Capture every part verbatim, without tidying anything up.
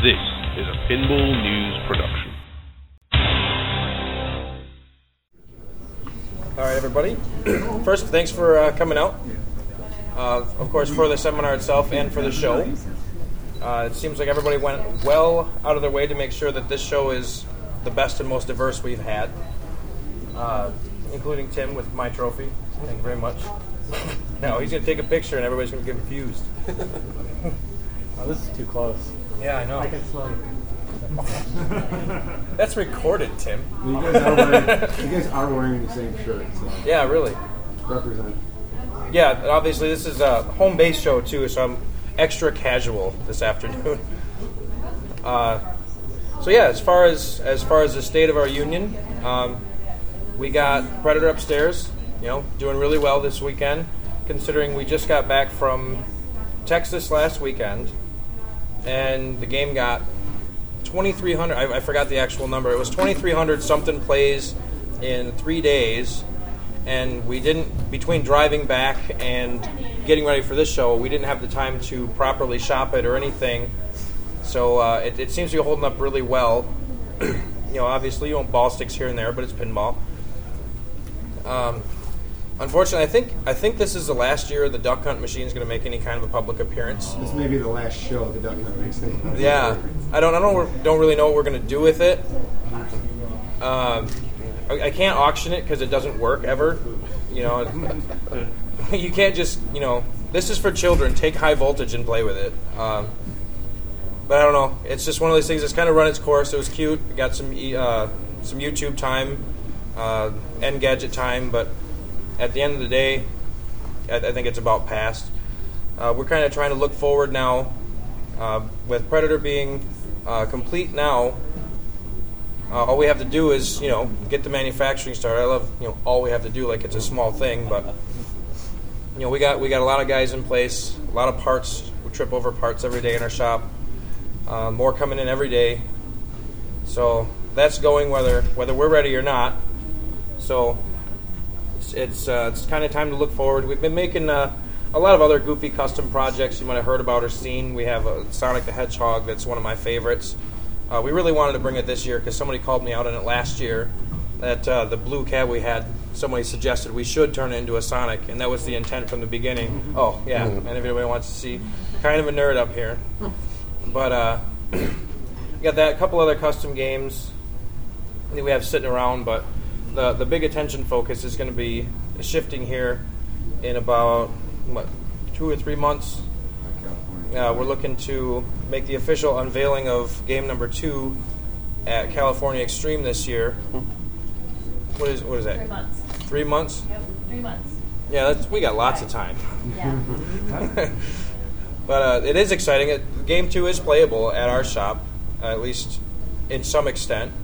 This is a Pinball News production. All right, everybody. First, thanks for uh, coming out. Uh, of course, for the seminar itself and for the show. Uh, it seems like everybody went well out of their way to make sure that this show is the best and most diverse we've had, uh, including Tim with my trophy. Thank you very much. Now he's going to take a picture and everybody's going to get confused. Oh, this is too close. Yeah, I know. I can slow you. That's recorded, Tim. You guys are wearing, you guys are wearing the same shirt, so Yeah, really. represent. Yeah, and obviously this is a home base show too, so I'm extra casual this afternoon. Uh, so yeah, as far as as far as the state of our union, um, we got Predator upstairs, you know, doing really well this weekend, considering we just got back from Texas last weekend, and the game got twenty-three hundred. I, I forgot the actual number. It was twenty-three hundred something plays in three days. And we didn't, between driving back and getting ready for this show, we didn't have the time to properly shop it or anything. So uh, it, it seems to be holding up really well. You know, obviously you want ball sticks here and there, but it's pinball. Um, unfortunately, I think I think this is the last year the Duck Hunt machine is going to make any kind of a public appearance. This may be the last show the Duck Hunt makes any. Yeah, I don't I don't don't really know what we're going to do with it. Um, I can't auction it because it doesn't work ever. You know, you can't just, you know, this is for children. Take high voltage and play with it. Um, but I don't know. It's just one of those things that's kind of run its course. It was cute. We got some uh, some YouTube time, uh, Engadget time, but at the end of the day, I, I think it's about past. Uh, we're kind of trying to look forward now, uh, with Predator being uh, complete now. Uh, all we have to do is, you know, get the manufacturing started. I love, you know, all we have to do, like it's a small thing, but, you know, we got we got a lot of guys in place, a lot of parts. We trip over parts every day in our shop. Uh, more coming in every day. So that's going whether whether we're ready or not. So it's it's, uh, it's kind of time to look forward. We've been making uh, a lot of other goofy custom projects you might have heard about or seen. We have a Sonic the Hedgehog that's one of my favorites. Uh, we really wanted to bring it this year because somebody called me out on it last year that uh, the blue cab we had, somebody suggested we should turn it into a Sonic, and that was the intent from the beginning. Oh, yeah, and if anybody wants to see, kind of a nerd up here. But uh, we got that, a couple other custom games that we have sitting around, but the, the big attention focus is going to be shifting here in about, what, two or three months. Uh, we're looking to make the official unveiling of game number two at California Extreme this year. What is what is that? Three months. Three months? Yep, three months. Yeah, that's, we got lots of time. Yeah. But uh, it is exciting. It, game two is playable at our shop, uh, at least in some extent.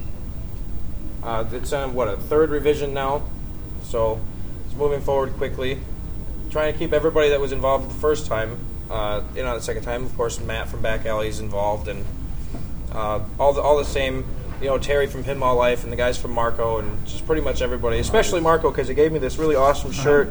Uh, it's on, what, a third revision now? So it's moving forward quickly. Trying to keep everybody that was involved the first time Uh, you know, the second time, of course, Matt from Back Alley is involved, and uh, all the all the same, you know, Terry from Pinball Life and the guys from Marco, and just pretty much everybody, especially Marco, because he gave me this really awesome shirt.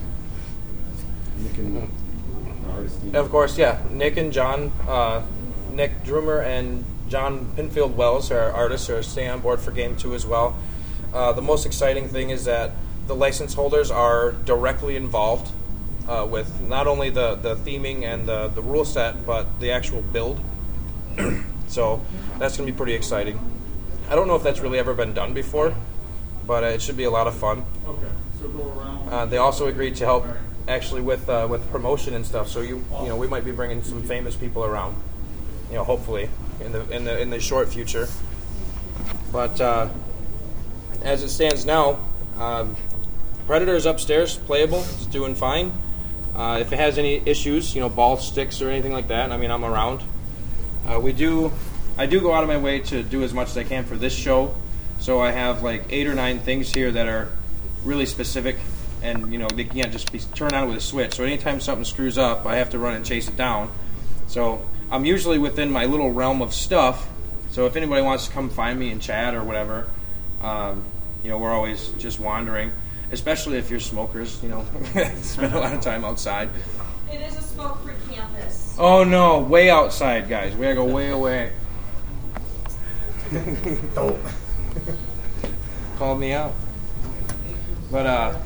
Nick and artist team. And of course, yeah, Nick and John, uh, Nick Drummer and John Pinfield Wells are artists who are staying on board for Game Two as well. Uh, the most exciting thing is that the license holders are directly involved. Uh, with not only the, the theming and the, the rule set, but the actual build. So that's going to be pretty exciting. I don't know if that's really ever been done before, but uh, it should be a lot of fun. Okay, so go around. Uh, they also agreed to help actually with uh, with promotion and stuff. So you you know we might be bringing some famous people around. You know, hopefully in the in the in the short future. But uh, as it stands now, um, Predator is upstairs, playable. It's doing fine. Uh, if it has any issues, you know, ball sticks or anything like that, I mean, I'm around. Uh, we do, I do go out of my way to do as much as I can for this show. So I have like eight or nine things here that are really specific, and you know, they can't just be turned on with a switch. So anytime something screws up, I have to run and chase it down. So I'm usually within my little realm of stuff. So if anybody wants to come find me and chat or whatever, um, you know, we're always just wandering. Especially if you're smokers, you know, spend a lot of time outside. It is a smoke-free campus. Oh no, way outside, guys. We gotta go way away. Don't. Called me out. But uh,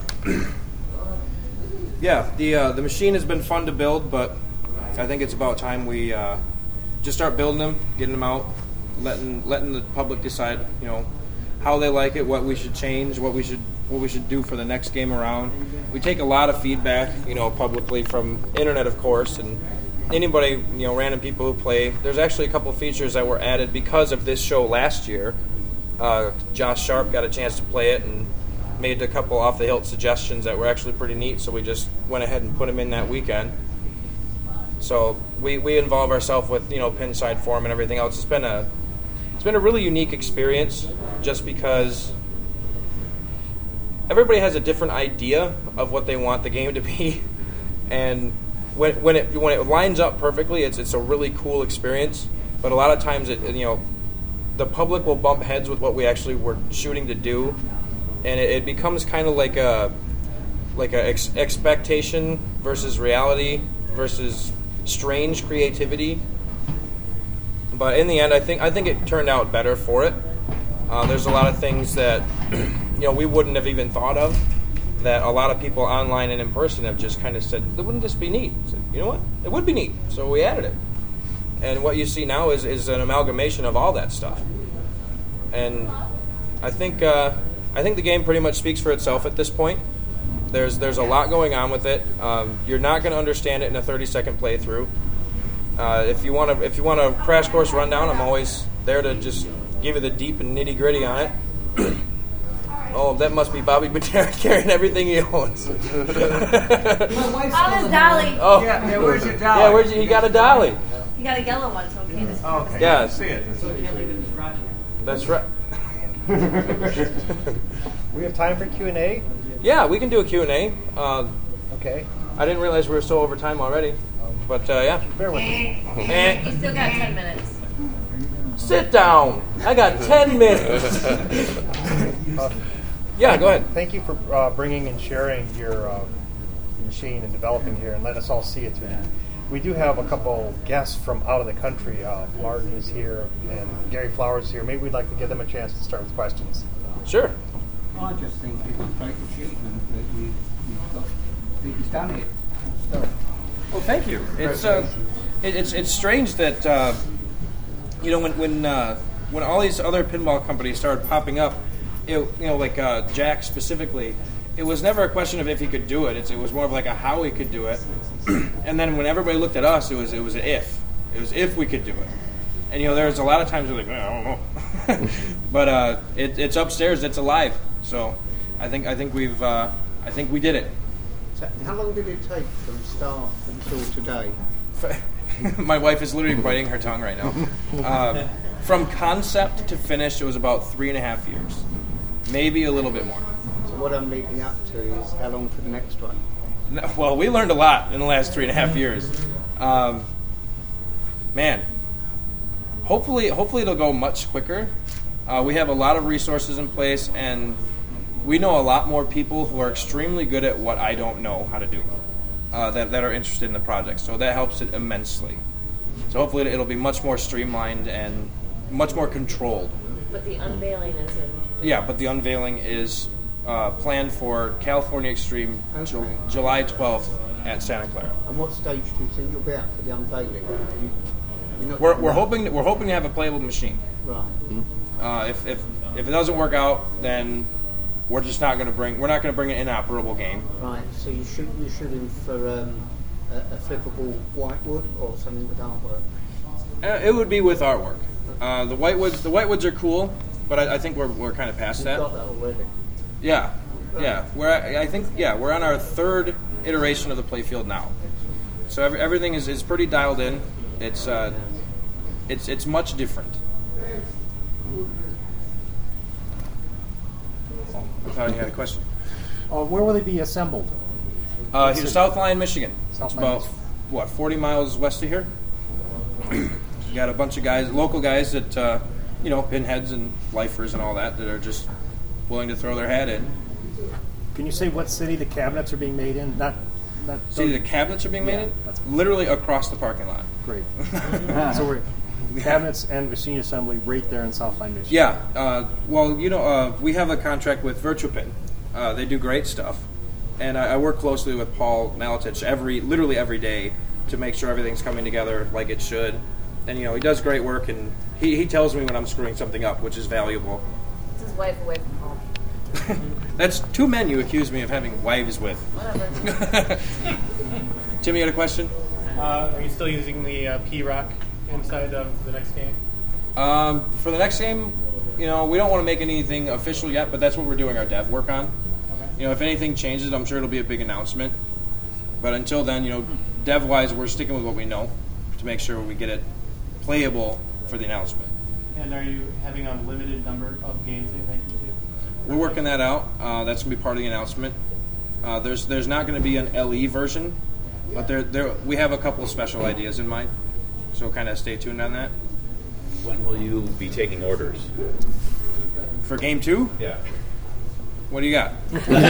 yeah, the uh, the machine has been fun to build, but I think it's about time we uh, just start building them, getting them out, letting letting the public decide, you know, how they like it, what we should change, what we should what we should do for the next game around. We take a lot of feedback, you know, publicly from internet, of course, and anybody, you know, random people who play. There's actually a couple features that were added because of this show last year. Uh, Josh Sharp got a chance to play it and made a couple off-the-hilt suggestions that were actually pretty neat, so we just went ahead and put them in that weekend. So we, we involve ourselves with, you know, Pinside Forum and everything else. It's been a it's been a really unique experience just because everybody has a different idea of what they want the game to be, and when when it when it lines up perfectly, it's it's a really cool experience. But a lot of times, it you know, the public will bump heads with what we actually were shooting to do, and it, it becomes kind of like a like a ex- expectation versus reality versus strange creativity. But in the end, I think I think it turned out better for it. Uh, there's a lot of things that you know we wouldn't have even thought of, that a lot of people online and in person have just kind of said, wouldn't this be neat? I said, you know what? It would be neat. So we added it. And what you see now is, is an amalgamation of all that stuff. And I think uh, I think the game pretty much speaks for itself at this point. There's there's a lot going on with it. Um, you're not going to understand it in a thirty second playthrough. Uh, if you want to if you want a crash course rundown, I'm always there to just give you the deep and nitty gritty on it. Oh, that must be Bobby Batera carrying everything he owns. How is Dolly? Oh, Yeah, yeah, where's your dolly? yeah, where's you, he got a dolly. You got a yellow one, so okay. This Oh, okay. Yeah. I see it. That's right. We have time for Q and A? Yeah, we can do a Q and A. Uh, Okay. I didn't realize we were so over time already. But, uh, yeah. Bear with me. Eh. You still got ten minutes. Sit down. I got ten minutes. Uh, Yeah, go ahead. Thank you for uh, bringing and sharing your uh, machine and developing here and let us all see it through. We do have a couple guests from out of the country. Uh, Martin is here and Gary Flowers is here. Maybe we'd like to give them a chance to start with questions. Sure. I just think it's a great achievement that you, you've got, that you've done it. So, Well, thank you. It's uh, it, it's it's strange that uh, you know when when uh, when all these other pinball companies started popping up, it, you know, like uh, Jack specifically, it was never a question of if he could do it. It's, it was more of like a how he could do it. And then when everybody looked at us, it was it was an if. It was if we could do it. And you know, there's a lot of times we're like, well, I don't know. But uh, it, it's upstairs. It's alive. So I think I think we've uh, I think we did it. so how long did it take from start until today? My wife is literally biting her tongue right now. Um, from concept to finish, it was about three and a half years, maybe a little bit more. So what I'm leading up to is how long for the next one? No, well, we learned a lot in the last three and a half years. Um, man, hopefully, hopefully it'll go much quicker. Uh, we have a lot of resources in place, and we know a lot more people who are extremely good at what I don't know how to do. Uh, that, that are interested in the project, so that helps it immensely. So hopefully it'll be much more streamlined and much more controlled. But the unveiling is in. Yeah, but the unveiling is uh, planned for California Extreme Ju- July twelfth at Santa Clara. And what stage do you think you'll be at for the unveiling? You, you're not We're, doing we're that? hoping we're hoping to have a playable machine. Right. Uh, if, if if it doesn't work out, then we're just not going to bring we're not going to bring an inoperable game. Right. So you shoot you're shooting for um, a, a flippable whitewood or something with artwork. Uh, it would be with artwork. Uh, the whitewoods the whitewoods are cool, but I, I think we're we're kind of past You've that. got that already. Yeah, yeah. We're I think yeah we're on our third iteration of the playfield now, so every, everything is, is pretty dialed in. It's uh, it's it's much different. Oh, I thought you had a question. Uh, where will they be assembled? Uh, here, South Lyon, Michigan. South It's Lyon, about what forty miles west of here. You got a bunch of guys, local guys that uh, you know, pinheads and lifers and all that, that are just willing to throw their hat in. Can you say what city the cabinets are being made in? Not That, See, the cabinets are being Yeah, made that's- literally across the parking lot. great. So we're cabinets and machine assembly right there in Southline, Michigan. Yeah. Uh, well, you know, uh, we have a contract with VirtuaPin. Uh, they do great stuff, and I, I work closely with Paul Maletich every, literally every day, to make sure everything's coming together like it should. And you know, he does great work, and he, he tells me when I'm screwing something up, which is valuable. It's his wife away from home. That's two men you accuse me of having wives with. Whatever. Tim, you got a question? Uh, are you still using the uh, P-Rock inside of the next game? Um, for the next game, you know, we don't want to make anything official yet, but that's what we're doing our dev work on. Okay. You know, if anything changes, I'm sure it'll be a big announcement. But until then, you know, dev-wise, we're sticking with what we know to make sure we get it playable for the announcement. And are you having a limited number of games that you're making too? We're working that out. Uh, that's going to be part of the announcement. Uh, there's there's not going to be an L E version, but there there we have a couple of special ideas in mind. So kind of stay tuned on that. When will you be taking orders? For game two, Yeah. what do you got?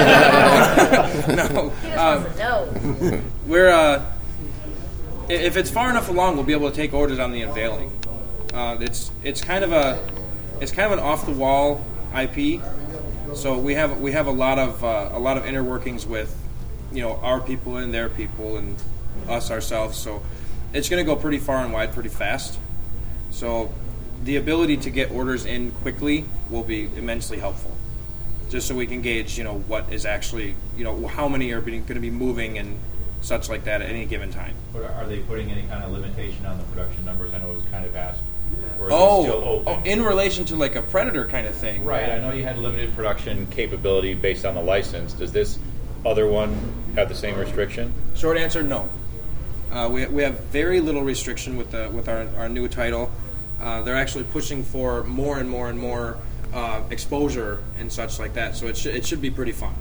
No, He just um, wants to know. we're uh, i- if it's far enough along, we'll be able to take orders on the unveiling. Uh, it's it's kind of a it's kind of an off the wall I P. So we have we have a lot of uh, a lot of inner workings with, you know, our people and their people and us ourselves. So it's going to go pretty far and wide pretty fast. So the ability to get orders in quickly will be immensely helpful. Just so we can gauge, you know, what is actually, you know, how many are going to be moving and such like that at any given time. But are they putting any kind of limitation on the production numbers? I know it was kind of asked. Or is Oh, it still open? oh, in relation to like a Predator kind of thing. Right, I know you had limited production capability based on the license. Does this other one have the same restriction? Short answer, no. Uh, we, we have very little restriction with the with our, our new title. Uh, they're actually pushing for more and more and more uh, exposure and such like that. So it should it should be pretty fun.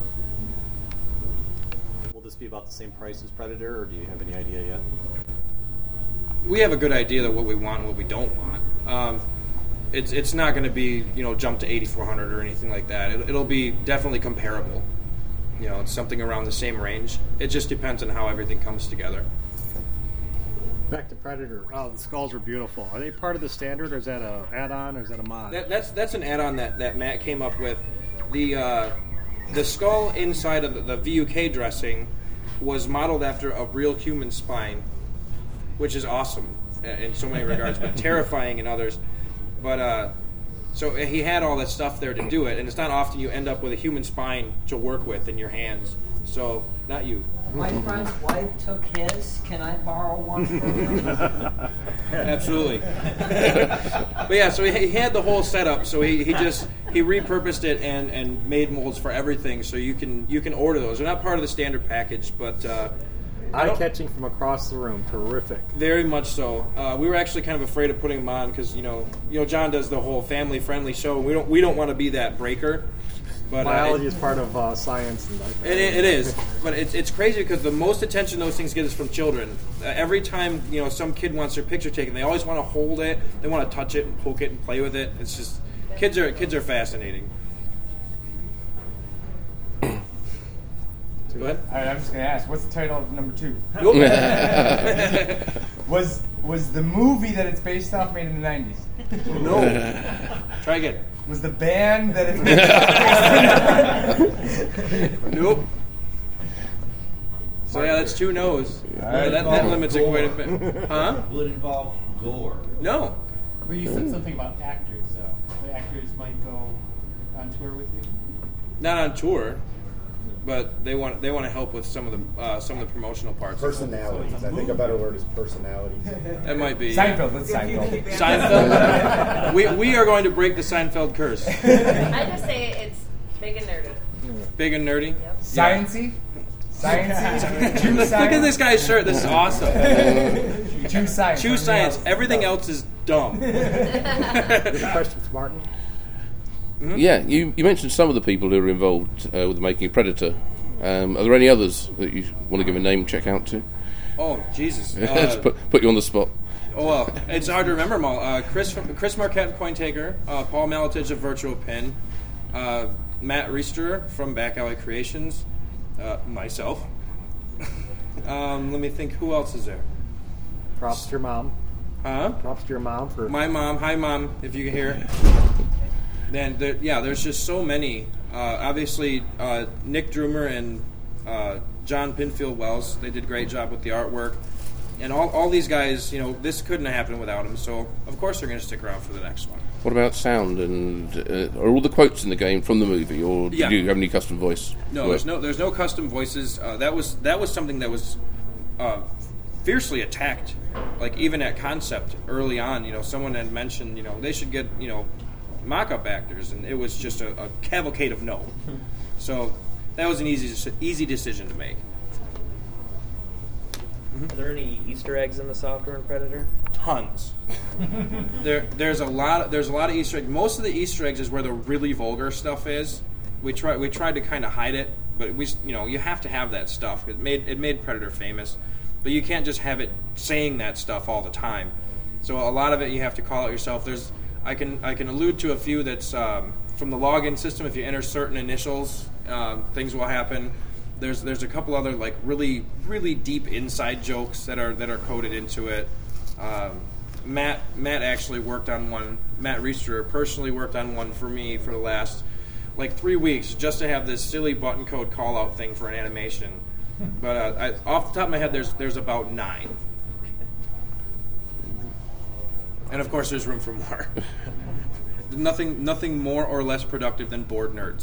Will this be about the same price as Predator, or do you have any idea yet? We have a good idea of what we want and what we don't want. Um, it's it's not going to be, you know, jump to eighty-four hundred or anything like that. It, it'll be definitely comparable. You know, it's something around the same range. It just depends on how everything comes together. Back to Predator. Oh, the skulls are beautiful. Are they part of the standard, or is that a add-on, or is that a mod? That, that's that's an add-on that, that Matt came up with. The uh, the skull inside of the, the V U K dressing was modeled after a real human spine, which is awesome in so many regards, but terrifying in others. But uh, so he had all that stuff there to do it, and it's not often you end up with a human spine to work with in your hands. So not you. My friend's wife took his. Can I borrow one from him? Absolutely. But yeah, so he, he had the whole setup. So he, he just he repurposed it and, and made molds for everything. So you can you can order those. They're not part of the standard package, but uh, eye-catching from across the room. Terrific. very much so. Uh, we were actually kind of afraid of putting them on because you know you know John does the whole family-friendly show. We don't we don't want to be that breaker. But biology uh, it, is part of uh, science. And It, it is, but it's it's crazy because the most attention those things get is from children. Uh, every time you know some kid wants their picture taken, they always want to hold it, they want to touch it and poke it and play with it. It's just kids are kids are fascinating. Go ahead. All right, I'm just gonna ask, what's the title of number two? was was the movie that it's based off made in the nineties? No. Try again. Was the band that it's based off? Nope. So yeah, that's two no's. Right. That, that limits it quite a bit. Huh? Will it involve gore? No. Well, you said something about actors, though. The actors might go on tour with you. Not on tour, but they want they want to help with some of the uh, some of the promotional parts. Personalities. I think a better word is personalities. That might be Seinfeld. Let's Seinfeld. Seinfeld. we we are going to break the Seinfeld curse. I just say it's big and nerdy. Big and nerdy. Yep. Sciencey. Sciencey. True science. Look at this guy's shirt. This is awesome. True science. True science. Everything else is dumb. Question for Martin. Mm-hmm. Yeah, you, you mentioned some of the people who are involved uh, with making Predator. Um, are there any others that you want to give a name check out to? Oh, Jesus. Let's Uh, put, put you on the spot. Oh, well, it's hard to remember them all. Uh, Chris from, Chris Marquette, Cointaker, uh, Paul Maletich of VirtuaPin, uh, Matt Reister from Back Alley Creations, uh, myself, Um, let me think. Who else is there? Props to your mom. Huh? Props to your mom for my mom. Hi, mom. If you can hear. Then there, yeah, there's just so many. Uh, obviously, uh, Nick Drumer and uh, John Pinfield Wells. They did a great job with the artwork, and all all these guys. You know, this couldn't have happened without them. So of course they're going to stick around for the next one. What about sound and uh, are all the quotes in the game from the movie, or Yeah. do you have any custom voice? No, work? there's no there's no custom voices. Uh, that was that was something that was uh, fiercely attacked. Like even at concept early on, you know, someone had mentioned, you know, they should get, you know, mock-up actors, and it was just a, a cavalcade of no. So that was an easy easy decision to make. Are there any Easter eggs in the software in Predator? Tons. there, there's a lot. Of, there's a lot of Easter eggs. Most of the Easter eggs is where the really vulgar stuff is. We try. We tried to kind of hide it, but we, you know, you have to have that stuff. It made it made Predator famous, but you can't just have it saying that stuff all the time. So a lot of it you have to call out yourself. There's. I can I can allude to a few that's um, from the login system. If you enter certain initials, uh, things will happen. There's there's a couple other like really really deep inside jokes that are that are coded into it. Um, Matt Matt actually worked on one. Matt Reister personally worked on one for me for the last like three weeks just to have this silly button code call out thing for an animation. But uh, I, off the top of my head, there's there's about nine, and of course there's room for more. nothing nothing more or less productive than bored nerds.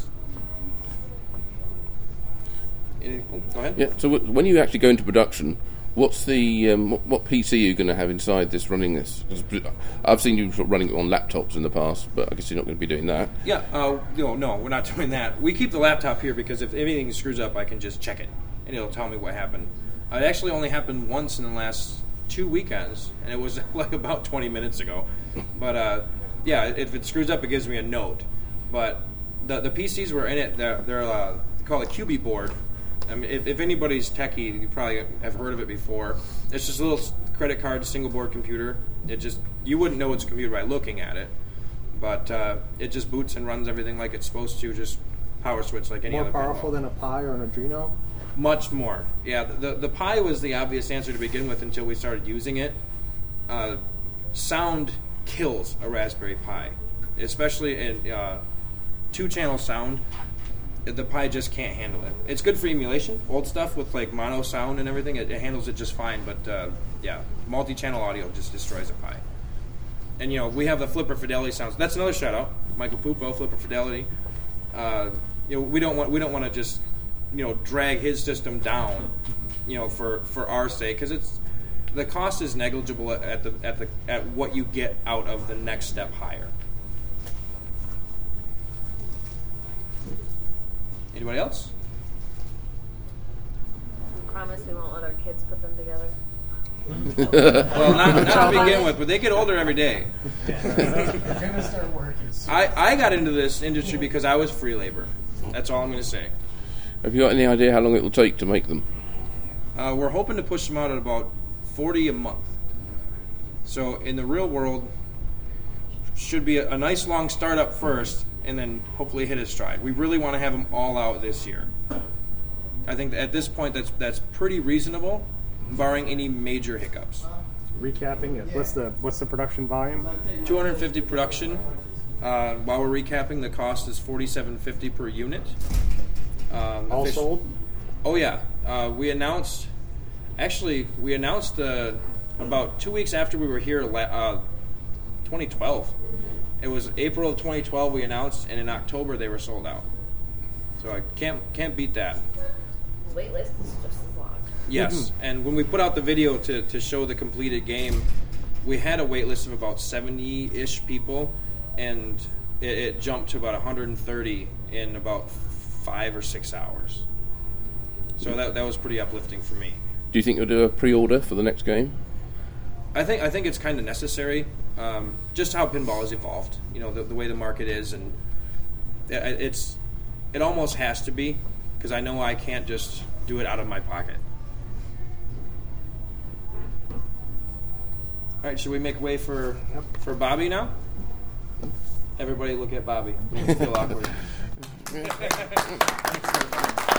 Oh, go ahead. Yeah. So w- when you actually go into production, what's the um, what, what P C are you going to have inside this running this? 'Cause I've seen you sort of running it on laptops in the past, but I guess you're not going to be doing that. Yeah. Uh, no, no, we're not doing that. We keep the laptop here because if anything screws up, I can just check it and it'll tell me what happened. Uh, it actually only happened once in the last two weekends, and it was like about twenty minutes ago. But uh, yeah, if it screws up, it gives me a note. But the the P Cs were in it. They're, they're uh, called a Q B board. I mean, if, if anybody's techie, you probably have heard of it before. It's just a little credit card single board computer. It just you wouldn't know it's a computer by looking at it, but uh, it just boots and runs everything like it's supposed to. Just power switch like any more other. powerful pinball. than a Pi or an Arduino? Much more. Yeah, the the Pi was the obvious answer to begin with until we started using it. Uh, sound kills a Raspberry Pi, especially in uh, two-channel sound. The Pi just can't handle it. It's good for emulation, old stuff with like mono sound and everything. It, it handles it just fine. But uh, yeah, multi-channel audio just destroys a Pi. And you know we have the Flipper Fidelity sounds. That's another shout out, Michael Pupo, Flipper Fidelity. Uh, you know we don't want we don't want to just you know drag his system down, you know for, for our sake, because it's the cost is negligible at the at the at what you get out of the next step higher. Anybody else? We promise we won't let our kids put them together. Well, not, not to begin with, but they get older every day. They're gonna start working soon. I, I got into this industry because I was free labor. That's all I'm going to say. Have you got any idea how long it will take to make them? Uh, we're hoping to push them out at about forty a month. So in the real world, should be a, a nice long startup first, and then hopefully hit a stride. We really want to have them all out this year. I think that at this point that's that's pretty reasonable, barring any major hiccups. Recapping it. What's the what's the production volume? two hundred fifty production. Uh, while we're recapping, the cost is forty-seven fifty per unit. Um, All offic- sold? Oh yeah. Uh, we announced. Actually, we announced uh, about two weeks after we were here, uh, twenty twelve. It was April of twenty twelve we announced, and in October they were sold out. So I can't can't beat that. Wait list is just as long. Yes, Mm-hmm. and when we put out the video to, to show the completed game, we had a wait list of about seventy-ish people, and it, it jumped to about one hundred thirty in about five or six hours. So that that was pretty uplifting for me. Do you think you'll do a pre-order for the next game? I think I think it's kind of necessary. Um, just how pinball has evolved, you know, the, the way the market is, and it, it's it almost has to be, because I know I can't just do it out of my pocket. All right, should we make way for for Bobby now? Everybody look at Bobby. It makes me feel awkward.